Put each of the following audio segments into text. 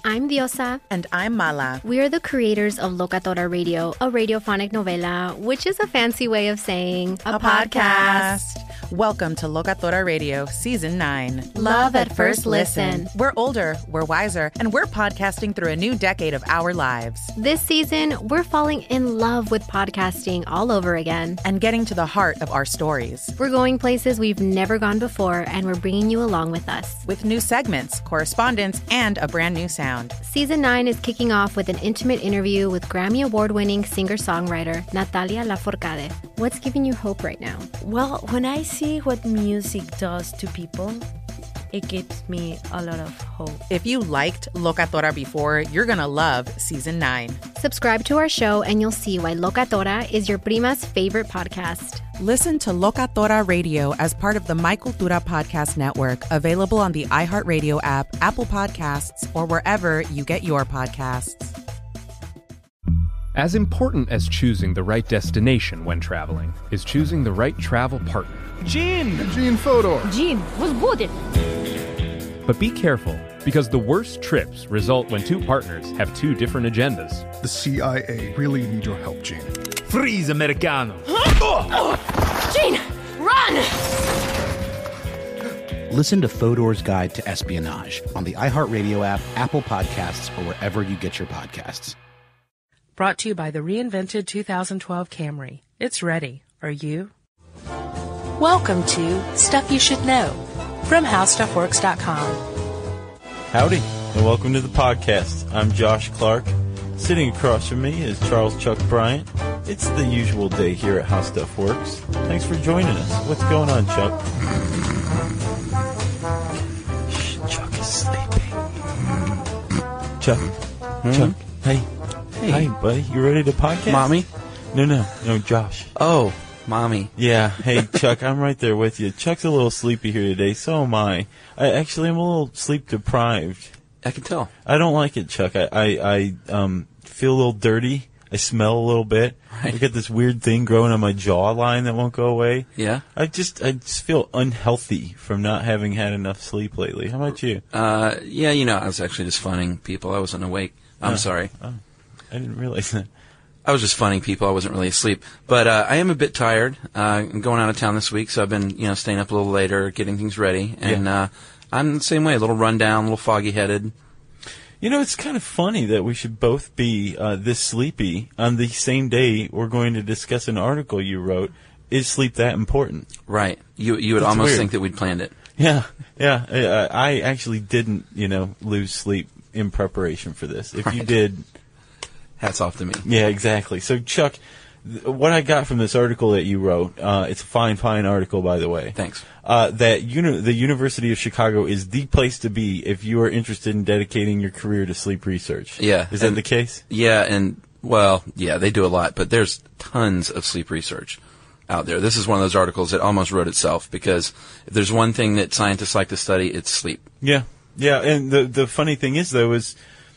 I'm Diosa. And I'm Mala. We are the creators of Locatora Radio, a radiophonic novela, which is a fancy way of saying a podcast. Welcome to Locatora Radio, Season 9. Love at First Listen. We're older, we're wiser, and we're podcasting through a new decade of our lives. This season, we're falling in love with podcasting all over again. And getting to the heart of our stories. We're going places we've never gone before, and we're bringing you along with us. With new segments, correspondence, and a brand new sound. Season 9 is kicking off with an intimate interview with Grammy Award-winning singer-songwriter Natalia Lafourcade. What's giving you hope right now? Well, when I see what music does to people, it gives me a lot of hope. If you liked Locatora before, you're going to love Season 9. Subscribe to our show and you'll see why Locatora is your prima's favorite podcast. Listen to Locatora Radio as part of the My Cultura Podcast Network, available on the iHeartRadio app, Apple Podcasts, or wherever you get your podcasts. As important as choosing the right destination when traveling is choosing the right travel partner. Gene Fodor. Gene, was good. But be careful, because the worst trips result when two partners have two different agendas. The CIA really need your help, Gene. Freeze, Americano. Gene, run! Listen to Fodor's Guide to Espionage on the iHeartRadio app, Apple Podcasts, or wherever you get your podcasts. Brought to you by the reinvented 2012 Camry. It's ready. Are you? Welcome to Stuff You Should Know from HowStuffWorks.com. Howdy, and welcome to the podcast. I'm Josh Clark. Sitting across from me is Charles Chuck Bryant. It's the usual day here at How Stuff Works. Thanks for joining us. What's going on, Chuck? Shh, Chuck is sleeping. Chuck? Chuck? Hey. Hey, buddy. You ready to podcast? Mommy? No, Josh. Oh, Mommy. Yeah. Hey, Chuck, I'm right there with you. Chuck's a little sleepy here today. So am I. I'm a little sleep deprived. I can tell. I don't like it, Chuck. I feel a little dirty. I smell a little bit. Right. I got this weird thing growing on my jawline that won't go away. Yeah? I just feel unhealthy from not having had enough sleep lately. How about you? Yeah, I was actually just funning people. I wasn't awake. I'm sorry. Oh, I didn't realize that. I was just funning people. I wasn't really asleep. But I am a bit tired. I'm going out of town this week, so I've been, staying up a little later, getting things ready. And I'm the same way, a little rundown, a little foggy-headed. It's kind of funny that we should both be this sleepy on the same day we're going to discuss an article you wrote. Is sleep that important? Right. You would almost weird. think that we'd planned it. Yeah. I actually didn't, lose sleep in preparation for this. If you did... Hats off to me. Yeah, exactly. So, Chuck, what I got from this article that you wrote, it's a fine article, by the way. Thanks. That the University of Chicago is the place to be if you are interested in dedicating your career to sleep research. Yeah. Is that the case? Yeah, they do a lot, but there's tons of sleep research out there. This is one of those articles that almost wrote itself, because if there's one thing that scientists like to study, it's sleep. Yeah, and the funny thing is, though, is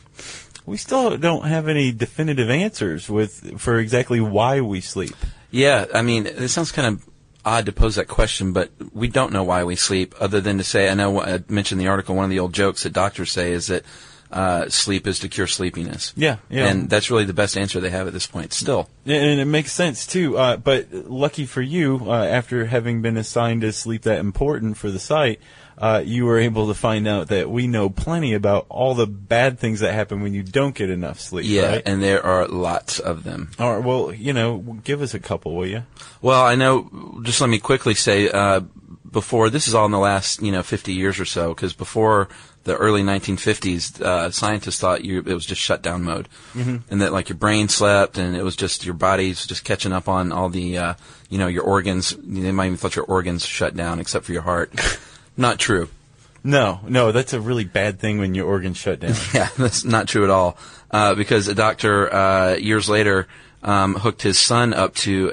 we still don't have any definitive answers for exactly why we sleep. Yeah, it sounds kind of odd to pose that question, but we don't know why we sleep, other than to say, I know I mentioned in the article, one of the old jokes that doctors say is that sleep is to cure sleepiness. Yeah. And that's really the best answer they have at this point, still. And it makes sense, too. But lucky for you, after having been assigned as sleep that important for the site, you were able to find out that we know plenty about all the bad things that happen when you don't get enough sleep. Yeah, right? and there are lots of them. All right, well, give us a couple, will you? Well, I know, just let me quickly say, before, this is all in the last, 50 years or so, because before the early 1950s, scientists thought it was just shutdown mode. Mm-hmm. And that, your brain slept, and it was just your body's just catching up on all the, your organs. They might even thought your organs shut down, except for your heart. Not true. No, that's a really bad thing when your organs shut down. Yeah, that's not true at all. Because a doctor, years later, hooked his son up to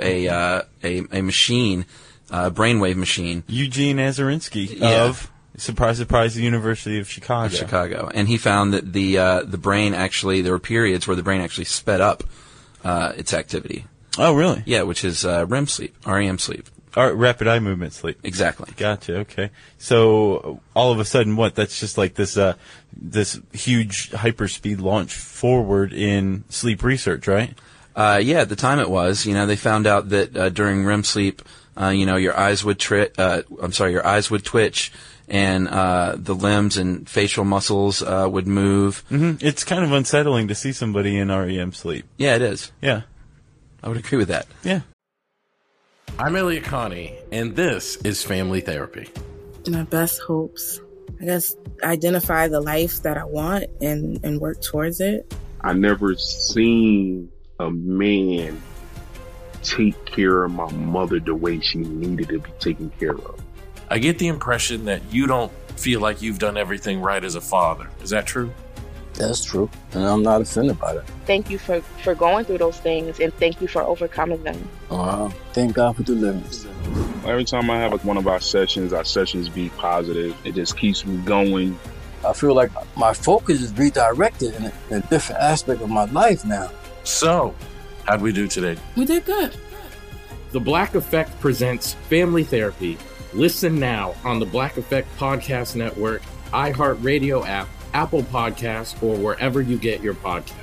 a machine, a brainwave machine. Eugene Azarinsky of, surprise, surprise, the University of Chicago. And he found that the brain actually, there were periods where the brain actually sped up its activity. Oh, really? Yeah, which is REM sleep, REM sleep. Rapid eye movement sleep. Exactly. Gotcha. Okay. So all of a sudden, that's just like this this huge hyperspeed launch forward in sleep research, right? Yeah, at the time it was. They found out that during REM sleep, your eyes would your eyes would twitch, and the limbs and facial muscles would move. Mm-hmm. It's kind of unsettling to see somebody in REM sleep. Yeah, it is. Yeah. I would agree with that. Yeah. I'm Elliot Connie, and this is Family Therapy. My best hopes, I guess, identify the life that I want and work towards it. I never seen a man take care of my mother the way she needed to be taken care of. I get the impression that you don't feel like you've done everything right as a father. Is that true? That's true, and I'm not offended by that. Thank you for going through those things, and thank you for overcoming them. Wow. Thank God for deliverance. Every time I have one of our sessions be positive. It just keeps me going. I feel like my focus is redirected in a different aspect of my life now. So, how'd we do today? We did good. The Black Effect presents Family Therapy. Listen now on the Black Effect Podcast Network, iHeartRadio app, Apple Podcasts, or wherever you get your podcasts.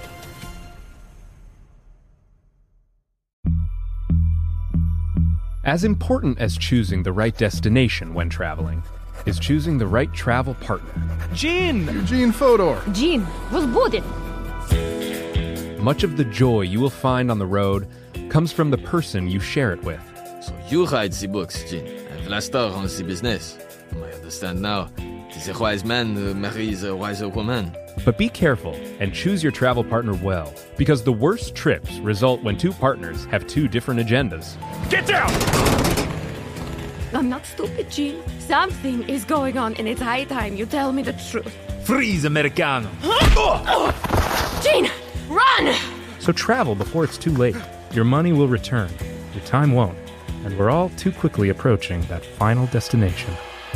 As important as choosing the right destination when traveling is choosing the right travel partner. Eugene Fodor. Gene, was будет? Much of the joy you will find on the road comes from the person you share it with. So you write the books, Gene, and Vlastar runs the business. I understand now. Tis a wise man marries a wiser woman. But be careful and choose your travel partner well, because the worst trips result when two partners have two different agendas. Get down! I'm not stupid, Gene. Something is going on, and it's high time you tell me the truth. Freeze, Americano! Gene, run! So travel before it's too late. Your money will return, your time won't, and we're all too quickly approaching that final destination.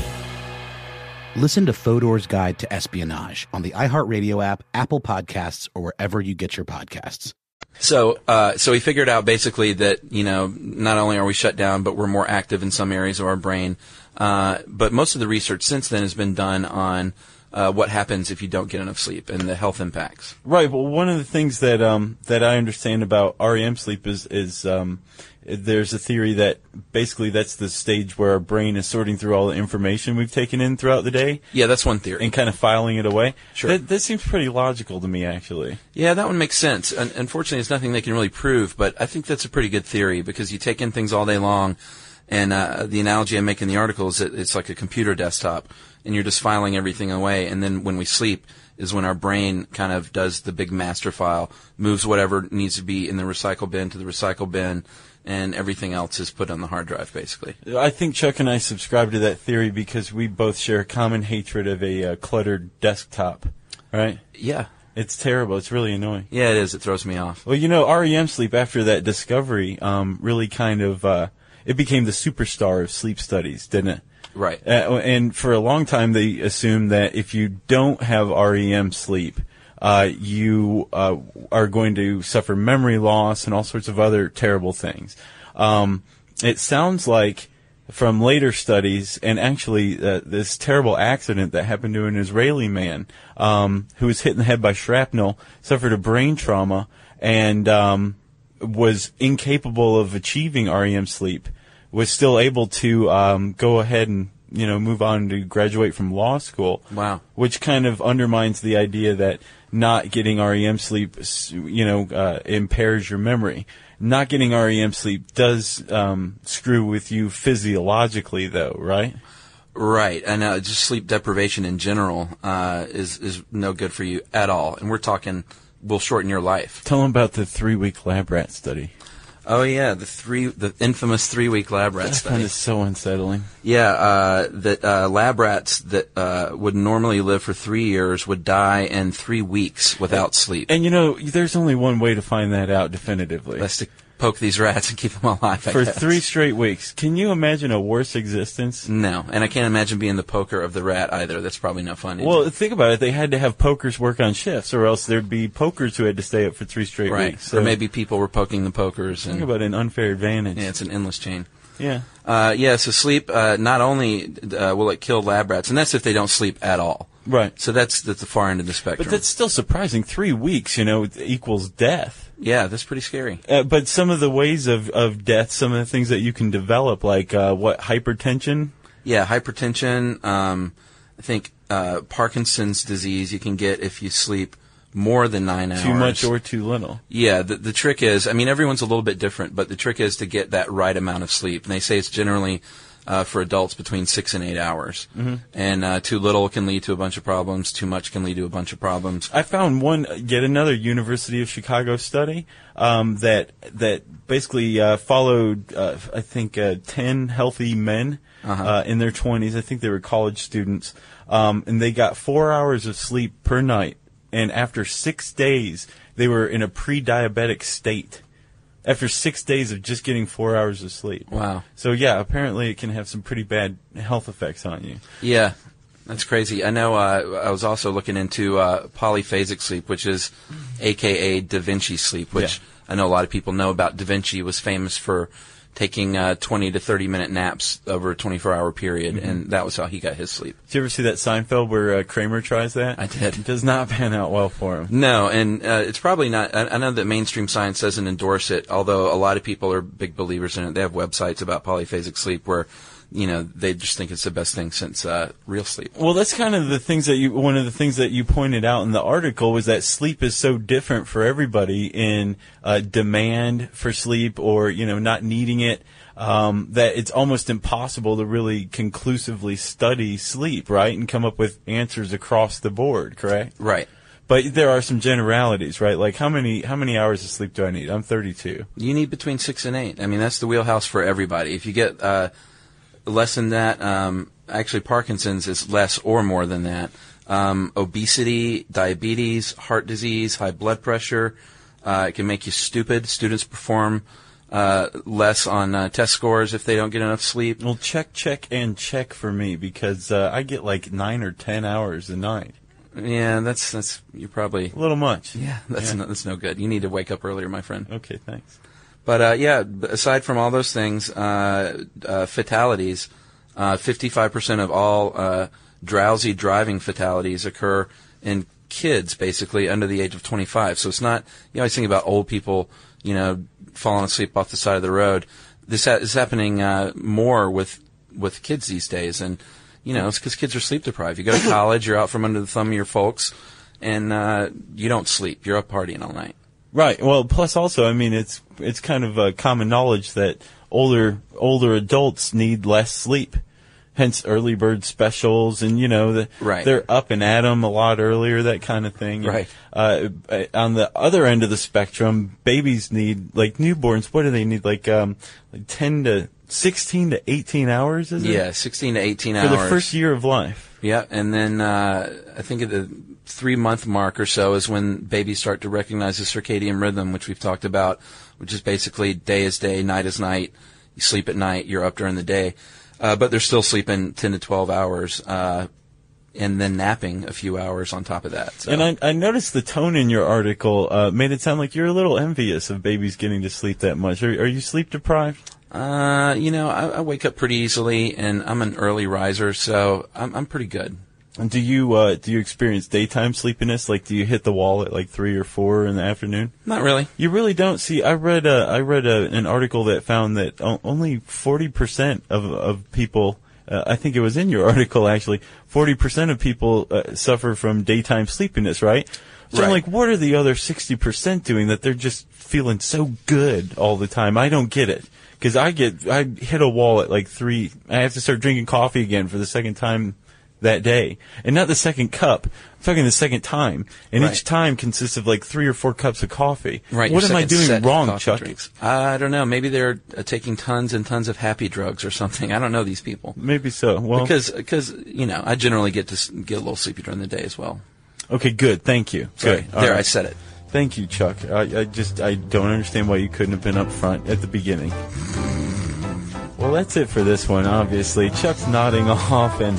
Listen to Fodor's Guide to Espionage on the iHeartRadio app, Apple Podcasts, or wherever you get your podcasts. So he figured out basically that, not only are we shut down, but we're more active in some areas of our brain. But most of the research since then has been done on what happens if you don't get enough sleep and the health impacts. Right. Well, one of the things that I understand about REM sleep is there's a theory that basically that's the stage where our brain is sorting through all the information we've taken in throughout the day. Yeah, that's one theory. And kind of filing it away. Sure. That seems pretty logical to me, actually. Yeah, that one makes sense. Unfortunately, it's nothing they can really prove, but I think that's a pretty good theory because you take in things all day long, and the analogy I make in the article is that it's like a computer desktop, and you're just filing everything away, and then when we sleep is when our brain kind of does the big master file, moves whatever needs to be in the recycle bin to the recycle bin, and everything else is put on the hard drive, basically. I think Chuck and I subscribe to that theory because we both share a common hatred of a cluttered desktop, right? Yeah. It's terrible. It's really annoying. Yeah, it is. It throws me off. Well, REM sleep, after that discovery, really kind of, it became the superstar of sleep studies, didn't it? Right. And for a long time, they assumed that if you don't have REM sleep, you are going to suffer memory loss and all sorts of other terrible things. It sounds like from later studies, and actually this terrible accident that happened to an Israeli man who was hit in the head by shrapnel, suffered a brain trauma, and was incapable of achieving REM sleep, was still able to go ahead and move on to graduate from law school. Wow. Which kind of undermines the idea that not getting REM sleep, impairs your memory. Not getting REM sleep does screw with you physiologically, though, right? Right, and just sleep deprivation in general is no good for you at all. And we're talking will shorten your life. Tell them about the 3-week lab rat study. Oh yeah, the infamous 3-week lab rat study. That is so unsettling. Yeah, that lab rats that would normally live for 3 years would die in 3 weeks without sleep. And there's only one way to find that out definitively. That's to poke these rats and keep them alive. For 3 straight weeks. Can you imagine a worse existence? No, and I can't imagine being the poker of the rat either. That's probably no fun either. Well, think about it. They had to have pokers work on shifts, or else there'd be pokers who had to stay up for 3 straight weeks. So. Or maybe people were poking the pokers. Think about an unfair advantage. Yeah, it's an endless chain. Yeah. So sleep, not only will it kill lab rats, and that's if they don't sleep at all. Right. So that's the far end of the spectrum. But that's still surprising. 3 weeks, equals death. Yeah, that's pretty scary. But some of the ways of death, some of the things that you can develop, like hypertension? Yeah, hypertension. I think Parkinson's disease you can get if you sleep more than 9 hours. Too much or too little. Yeah, the trick is, everyone's a little bit different, but the trick is to get that right amount of sleep. And they say it's generally for adults between 6 and 8 hours. Mm-hmm. And too little can lead to a bunch of problems. Too much can lead to a bunch of problems. I found yet another University of Chicago study that basically followed, I think, 10 healthy men in their 20s. I think they were college students. And they got 4 hours of sleep per night. And after 6 days, they were in a pre-diabetic state. After 6 days of just getting 4 hours of sleep. Wow. So, yeah, apparently it can have some pretty bad health effects on you. Yeah, that's crazy. I know I was also looking into polyphasic sleep, which is a.k.a. Da Vinci sleep, which I know a lot of people know about. Da Vinci was famous for taking 20 to 30-minute naps over a 24-hour period, and that was how he got his sleep. Did you ever see that Seinfeld where Kramer tries that? I did. It does not pan out well for him. No, and it's probably not. I know that mainstream science doesn't endorse it, although a lot of people are big believers in it. They have websites about polyphasic sleep where they just think it's the best thing since real sleep. Well, that's kind of one of the things that you pointed out in the article was that sleep is so different for everybody in demand for sleep or, not needing it, that it's almost impossible to really conclusively study sleep, right? And come up with answers across the board, correct? Right. But there are some generalities, right? Like how many hours of sleep do I need? I'm 32. You need between 6 and 8. That's the wheelhouse for everybody. If you get less than that, actually Parkinson's is less or more than that. Obesity, diabetes, heart disease, high blood pressure, it can make you stupid. Students perform less on test scores if they don't get enough sleep. Well, check for me because I get like 9 or 10 hours a night. Yeah, that's you're probably a little much. Yeah, that's no good. You need to wake up earlier, my friend. Okay, thanks. But aside from all those things, fatalities, 55% of all drowsy driving fatalities occur in kids, basically under the age of 25. So it's not, I always think about old people, falling asleep off the side of the road. This is happening more with kids these days, and it's because kids are sleep deprived. You go to college, you're out from under the thumb of your folks, and you don't sleep. You're up partying all night. Right. Well, plus also, it's kind of common knowledge that older adults need less sleep. Hence early bird specials and, they're up and at 'em a lot earlier, that kind of thing. Right. On the other end of the spectrum, babies need, like newborns, what do they need? Like 10 to 16 to 18 hours, is it? Yeah, 16 to 18 hours. For the first year of life. Yeah, and then I think at the 3-month mark or so is when babies start to recognize the circadian rhythm, which we've talked about, which is basically day is day, night is night. You sleep at night, you're up during the day. But they're still sleeping 10 to 12 hours, and then napping a few hours on top of that. So. And I noticed the tone in your article made it sound like you're a little envious of babies getting to sleep that much. Are you sleep deprived? I wake up pretty easily, and I'm an early riser, so I'm pretty good. And do you experience daytime sleepiness? Like, do you hit the wall at like 3 or 4 in the afternoon? Not really. You really don't. See, I read an article that found that only 40% of people, I think it was in your article actually, 40% of people suffer from daytime sleepiness, right? So right. I'm like, what are the other 60% doing that they're just feeling so good all the time? I don't get it. Because I hit a wall at like 3. I have to start drinking coffee again for the second time that day. And not the second cup. I'm talking the second time. And each time consists of like 3 or 4 cups of coffee. Right. What am I doing wrong, Chuck? Drinks. I don't know. Maybe they're taking tons and tons of happy drugs or something. I don't know these people. Maybe so. Well, because I generally get a little sleepy during the day as well. Okay, good. Thank you. Sorry. Good. There, right. I said it. Thank you, Chuck. I don't understand why you couldn't have been up front at the beginning. Well, that's it for this one, obviously. Chuck's nodding off, and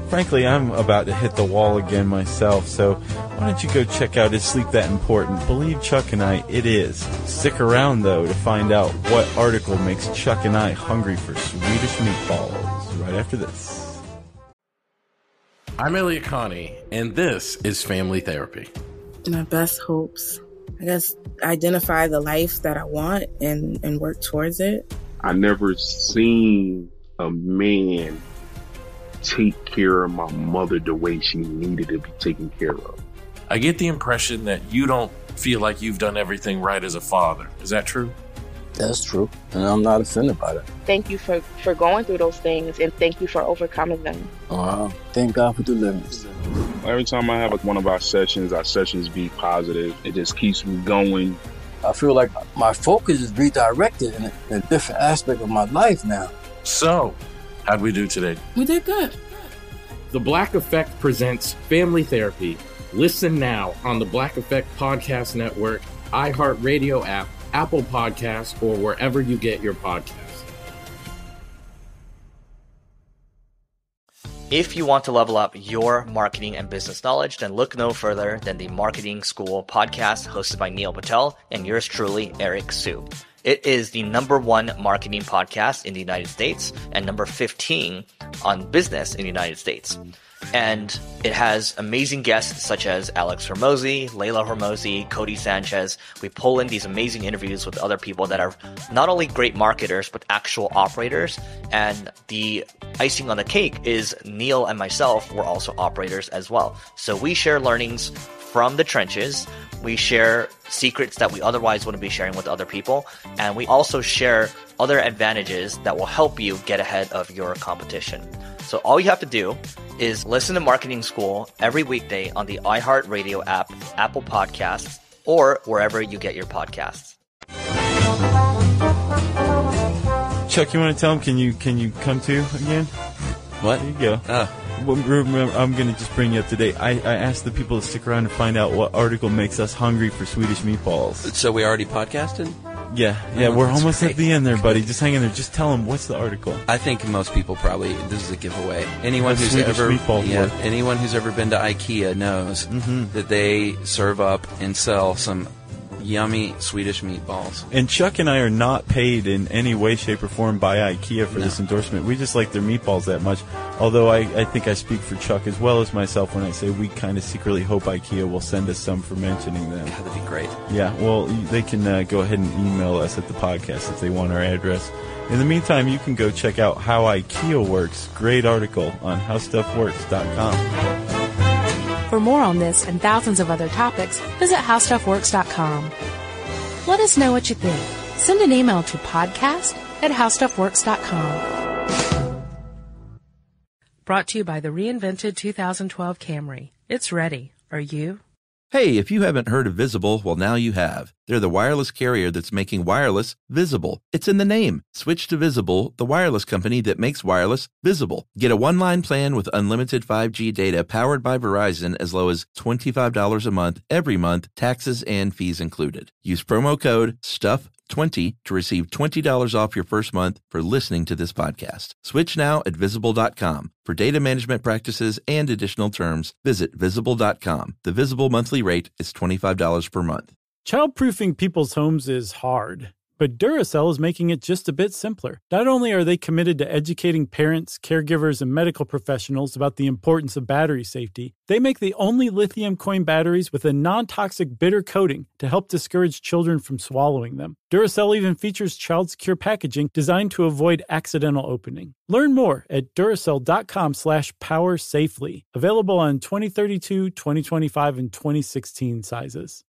frankly, I'm about to hit the wall again myself, so why don't you go check out Is Sleep That Important? Believe Chuck and I, it is. Stick around, though, to find out what article makes Chuck and I hungry for Swedish meatballs right after this. I'm Elliot Connie, and this is Family Therapy. My best hopes, I guess, identify the life that I want and work towards it. I never seen a man take care of my mother the way she needed to be taken care of. I get the impression that you don't feel like you've done everything right as a father. Is that true? That's true, and I'm not offended by that. Thank you for going through those things, and thank you for overcoming them. Wow. Thank God for deliverance. Every time I have one of our sessions be positive. It just keeps me going. I feel like my focus is redirected in a different aspect of my life now. So, how'd we do today? We did good. The Black Effect presents Family Therapy. Listen now on the Black Effect Podcast Network, iHeartRadio app, Apple Podcasts, or wherever you get your podcasts. If you want to level up your marketing and business knowledge, then look no further than the Marketing School podcast hosted by Neil Patel and yours truly, Eric Su. It is the #1 marketing podcast in the United States and number 15 on business in the United States. And it has amazing guests such as Alex Hormozi, Layla Hormozi, Cody Sanchez. We pull in these amazing interviews with other people that are not only great marketers, but actual operators. And the icing on the cake is Neil and myself were also operators as well. So we share learnings from the trenches. We share secrets that we otherwise wouldn't be sharing with other people. And we also share other advantages that will help you get ahead of your competition. So all you have to do is listen to Marketing School every weekday on the iHeartRadio app, Apple Podcasts, or wherever you get your podcasts. Chuck, you want to tell him? Can you come to again? What? There you go. Well, remember, I'm going to just bring you up to date. I asked the people to stick around and find out what article makes us hungry for Swedish meatballs. So we already podcasted? Yeah, we're almost at the end there, buddy. Just hang in there. Just tell them what's the article. I think most people probably, this is a giveaway. Anyone who's Swedish anyone who's ever been to IKEA knows that they serve up and sell some yummy Swedish meatballs. And Chuck and I are not paid in any way, shape, or form by IKEA for this endorsement. We just like their meatballs that much. Although I think I speak for Chuck as well as myself when I say we kind of secretly hope IKEA will send us some for mentioning them. Yeah, that'd be great. Yeah, well, they can go ahead and email us at the podcast if they want our address. In the meantime, you can go check out How IKEA Works. Great article on HowStuffWorks.com. For more on this and thousands of other topics, visit HowStuffWorks.com. Let us know what you think. Send an email to podcast@HowStuffWorks.com. Brought to you by the reinvented 2012 Camry. It's ready. Are you? Hey, if you haven't heard of Visible, well, now you have. They're the wireless carrier that's making wireless visible. It's in the name. Switch to Visible, the wireless company that makes wireless visible. Get a one-line plan with unlimited 5G data powered by Verizon as low as $25 a month every month, taxes and fees included. Use promo code STUFF20 to receive $20 off your first month for listening to this podcast. Switch now at Visible.com. For data management practices and additional terms, visit Visible.com. The Visible monthly rate is $25 per month. Childproofing people's homes is hard, but Duracell is making it just a bit simpler. Not only are they committed to educating parents, caregivers, and medical professionals about the importance of battery safety, they make the only lithium coin batteries with a non-toxic bitter coating to help discourage children from swallowing them. Duracell even features child-secure packaging designed to avoid accidental opening. Learn more at Duracell.com/powersafely. Available on 2032, 2025, and 2016 sizes.